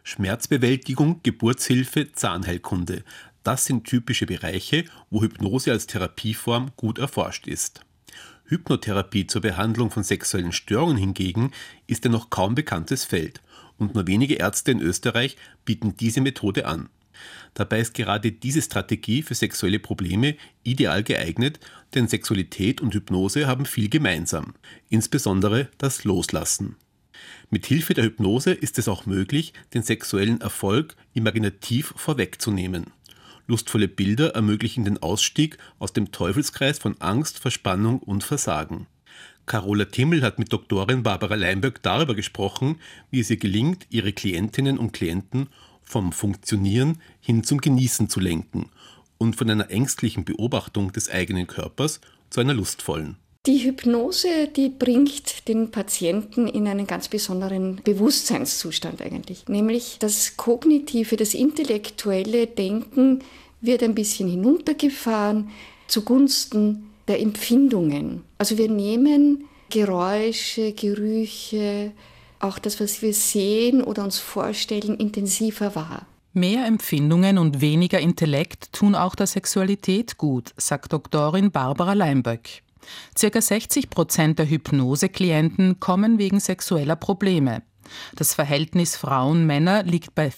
Schmerzbewältigung, Geburtshilfe, Zahnheilkunde. Das sind typische Bereiche, wo Hypnose als Therapieform gut erforscht ist. Hypnotherapie zur Behandlung von sexuellen Störungen hingegen ist ein noch kaum bekanntes Feld und nur wenige Ärzte in Österreich bieten diese Methode an. Dabei ist gerade diese Strategie für sexuelle Probleme ideal geeignet, denn Sexualität und Hypnose haben viel gemeinsam, insbesondere das Loslassen. Mit Hilfe der Hypnose ist es auch möglich, den sexuellen Erfolg imaginativ vorwegzunehmen. Lustvolle Bilder ermöglichen den Ausstieg aus dem Teufelskreis von Angst, Verspannung und Versagen. Carola Timmel hat mit Doktorin Barbara Leinböck darüber gesprochen, wie es ihr gelingt, ihre Klientinnen und Klienten vom Funktionieren hin zum Genießen zu lenken und von einer ängstlichen Beobachtung des eigenen Körpers zu einer lustvollen. Die Hypnose, die bringt den Patienten in einen ganz besonderen Bewusstseinszustand eigentlich. Nämlich das kognitive, das intellektuelle Denken wird ein bisschen hinuntergefahren zugunsten der Empfindungen. Also wir nehmen Geräusche, Gerüche, auch das, was wir sehen oder uns vorstellen, intensiver wahr. Mehr Empfindungen und weniger Intellekt tun auch der Sexualität gut, sagt Doktorin Barbara Leinböck. Circa 60% der Hypnose-Klienten kommen wegen sexueller Probleme. Das Verhältnis Frauen-Männer liegt bei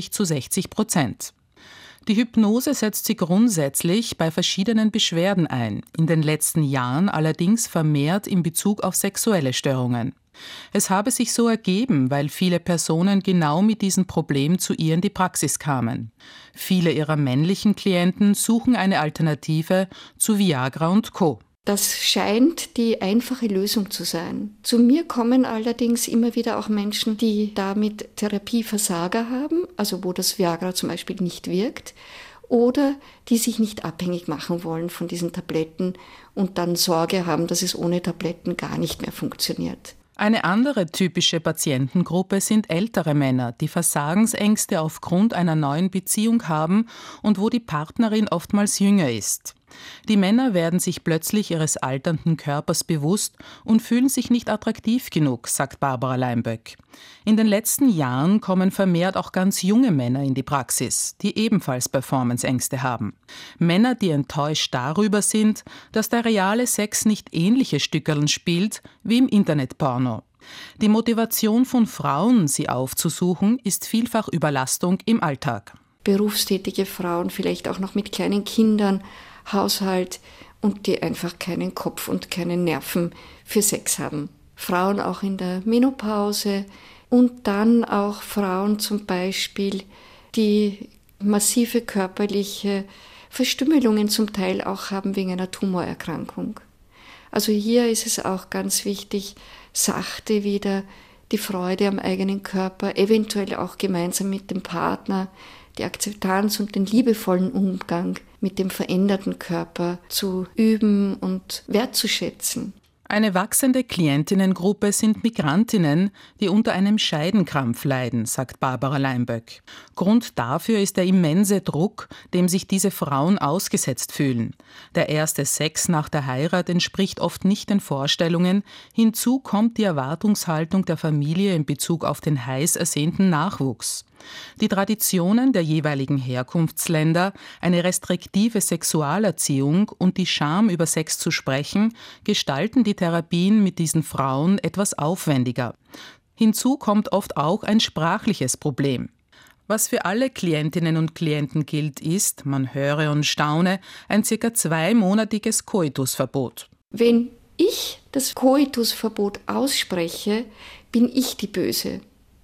40:60%. Die Hypnose setzt sie grundsätzlich bei verschiedenen Beschwerden ein, in den letzten Jahren allerdings vermehrt in Bezug auf sexuelle Störungen. Es habe sich so ergeben, weil viele Personen genau mit diesem Problem zu ihr in die Praxis kamen. Viele ihrer männlichen Klienten suchen eine Alternative zu Viagra und Co. Das scheint die einfache Lösung zu sein. Zu mir kommen allerdings immer wieder auch Menschen, die damit Therapieversager haben, also wo das Viagra zum Beispiel nicht wirkt, oder die sich nicht abhängig machen wollen von diesen Tabletten und dann Sorge haben, dass es ohne Tabletten gar nicht mehr funktioniert. Eine andere typische Patientengruppe sind ältere Männer, die Versagensängste aufgrund einer neuen Beziehung haben und wo die Partnerin oftmals jünger ist. Die Männer werden sich plötzlich ihres alternden Körpers bewusst und fühlen sich nicht attraktiv genug, sagt Barbara Leinböck. In den letzten Jahren kommen vermehrt auch ganz junge Männer in die Praxis, die ebenfalls Performanceängste haben. Männer, die enttäuscht darüber sind, dass der reale Sex nicht ähnliche Stückerln spielt wie im Internetporno. Die Motivation von Frauen, sie aufzusuchen, ist vielfach Überlastung im Alltag. Berufstätige Frauen, vielleicht auch noch mit kleinen Kindern, Haushalt und die einfach keinen Kopf und keine Nerven für Sex haben. Frauen auch in der Menopause und dann auch Frauen zum Beispiel, die massive körperliche Verstümmelungen zum Teil auch haben wegen einer Tumorerkrankung. Also hier ist es auch ganz wichtig, sachte wieder die Freude am eigenen Körper, eventuell auch gemeinsam mit dem Partner, die Akzeptanz und den liebevollen Umgang mit dem veränderten Körper zu üben und wertzuschätzen. Eine wachsende Klientinnengruppe sind Migrantinnen, die unter einem Scheidenkrampf leiden, sagt Barbara Leinböck. Grund dafür ist der immense Druck, dem sich diese Frauen ausgesetzt fühlen. Der erste Sex nach der Heirat entspricht oft nicht den Vorstellungen. Hinzu kommt die Erwartungshaltung der Familie in Bezug auf den heiß ersehnten Nachwuchs. Die Traditionen der jeweiligen Herkunftsländer, eine restriktive Sexualerziehung und die Scham, über Sex zu sprechen, gestalten die Therapien mit diesen Frauen etwas aufwendiger. Hinzu kommt oft auch ein sprachliches Problem. Was für alle Klientinnen und Klienten gilt, ist, man höre und staune, ein ca. 2-monatiges Koitusverbot. Wenn ich das Koitusverbot ausspreche, bin ich die Böse.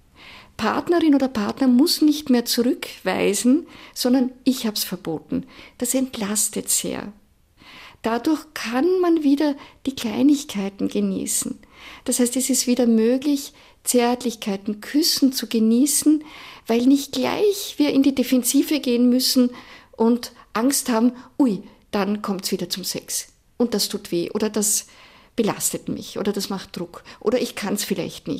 Partnerin oder Partner muss nicht mehr zurückweisen, sondern ich habe es verboten. Das entlastet sehr. Dadurch kann man wieder die Kleinigkeiten genießen. Das heißt, es ist wieder möglich, Zärtlichkeiten, Küssen zu genießen, weil nicht gleich wir in die Defensive gehen müssen und Angst haben, dann kommt es wieder zum Sex. Und das tut weh oder das belastet mich oder das macht Druck oder ich kann es vielleicht nicht.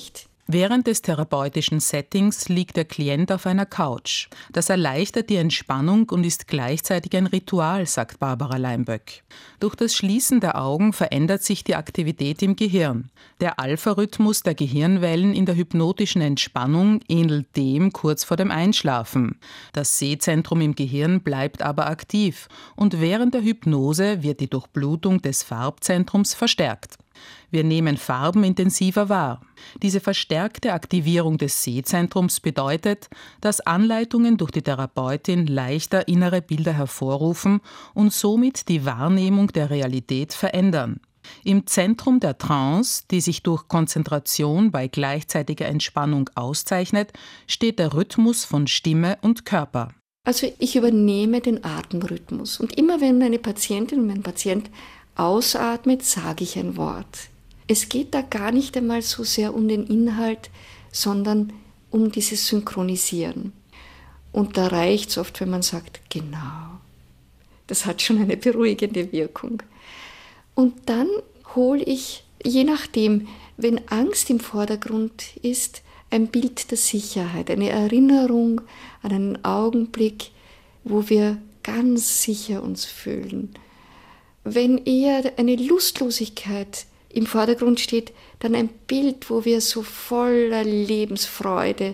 Während des therapeutischen Settings liegt der Klient auf einer Couch. Das erleichtert die Entspannung und ist gleichzeitig ein Ritual, sagt Barbara Leimböck. Durch das Schließen der Augen verändert sich die Aktivität im Gehirn. Der Alpha-Rhythmus der Gehirnwellen in der hypnotischen Entspannung ähnelt dem kurz vor dem Einschlafen. Das Sehzentrum im Gehirn bleibt aber aktiv und während der Hypnose wird die Durchblutung des Farbzentrums verstärkt. Wir nehmen Farben intensiver wahr. Diese verstärkte Aktivierung des Sehzentrums bedeutet, dass Anleitungen durch die Therapeutin leichter innere Bilder hervorrufen und somit die Wahrnehmung der Realität verändern. Im Zentrum der Trance, die sich durch Konzentration bei gleichzeitiger Entspannung auszeichnet, steht der Rhythmus von Stimme und Körper. Also ich übernehme den Atemrhythmus und immer wenn meine Patientin und mein Patient ausatmet, sage ich ein Wort. Es geht da gar nicht einmal so sehr um den Inhalt, sondern um dieses Synchronisieren. Und da reicht es oft, wenn man sagt, genau. Das hat schon eine beruhigende Wirkung. Und dann hole ich, je nachdem, wenn Angst im Vordergrund ist, ein Bild der Sicherheit, eine Erinnerung an einen Augenblick, wo wir ganz sicher uns fühlen. Wenn eher eine Lustlosigkeit im Vordergrund steht, dann ein Bild, wo wir so voller Lebensfreude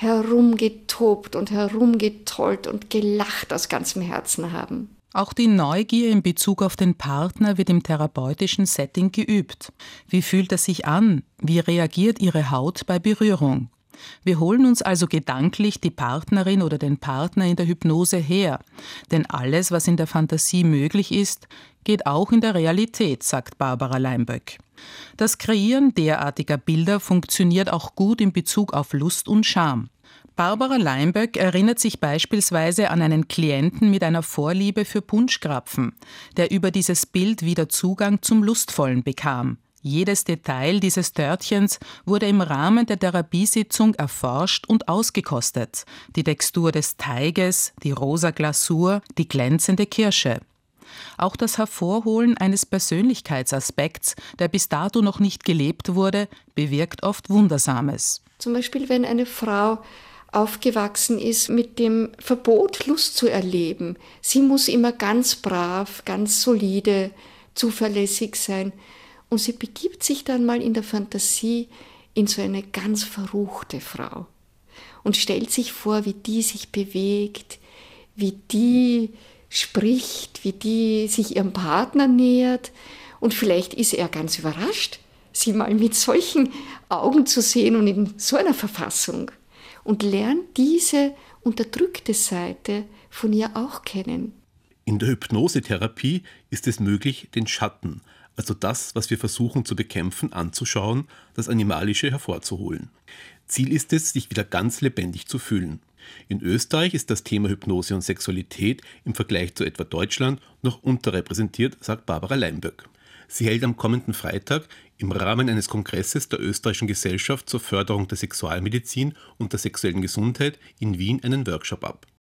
herumgetobt und herumgetollt und gelacht aus ganzem Herzen haben. Auch die Neugier in Bezug auf den Partner wird im therapeutischen Setting geübt. Wie fühlt er sich an? Wie reagiert ihre Haut bei Berührung? Wir holen uns also gedanklich die Partnerin oder den Partner in der Hypnose her. Denn alles, was in der Fantasie möglich ist, geht auch in der Realität, sagt Barbara Leimböck. Das Kreieren derartiger Bilder funktioniert auch gut in Bezug auf Lust und Scham. Barbara Leimböck erinnert sich beispielsweise an einen Klienten mit einer Vorliebe für Punschkrapfen, der über dieses Bild wieder Zugang zum Lustvollen bekam. Jedes Detail dieses Törtchens wurde im Rahmen der Therapiesitzung erforscht und ausgekostet. Die Textur des Teiges, die rosa Glasur, die glänzende Kirsche. Auch das Hervorholen eines Persönlichkeitsaspekts, der bis dato noch nicht gelebt wurde, bewirkt oft Wundersames. Zum Beispiel, wenn eine Frau aufgewachsen ist mit dem Verbot, Lust zu erleben. Sie muss immer ganz brav, ganz solide, zuverlässig sein. Und sie begibt sich dann mal in der Fantasie in so eine ganz verruchte Frau und stellt sich vor, wie die sich bewegt, wie die spricht, wie die sich ihrem Partner nähert. Und vielleicht ist er ganz überrascht, sie mal mit solchen Augen zu sehen und in so einer Verfassung. Und lernt diese unterdrückte Seite von ihr auch kennen. In der Hypnosetherapie ist es möglich, den Schatten, also das, was wir versuchen zu bekämpfen, anzuschauen, das Animalische hervorzuholen. Ziel ist es, sich wieder ganz lebendig zu fühlen. In Österreich ist das Thema Hypnose und Sexualität im Vergleich zu etwa Deutschland noch unterrepräsentiert, sagt Barbara Leimböck. Sie hält am kommenden Freitag im Rahmen eines Kongresses der Österreichischen Gesellschaft zur Förderung der Sexualmedizin und der sexuellen Gesundheit in Wien einen Workshop ab.